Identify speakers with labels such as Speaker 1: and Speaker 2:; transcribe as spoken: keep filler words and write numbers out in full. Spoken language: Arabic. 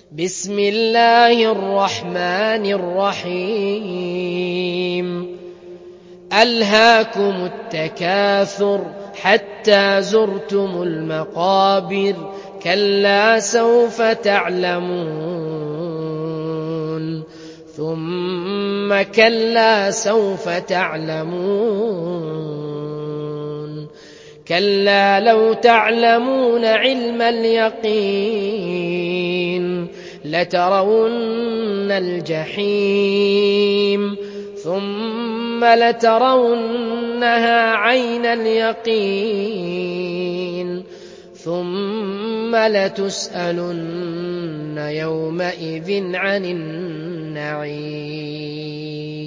Speaker 1: بسم الله الرحمن الرحيم ألهاكم التكاثر حتى زرتم المقابر كلا سوف تعلمون ثم كلا سوف تعلمون كلا لو تعلمون علم اليقين لترون الجحيم ثم لترونها عين اليقين ثم لتسألن يومئذ عن النعيم.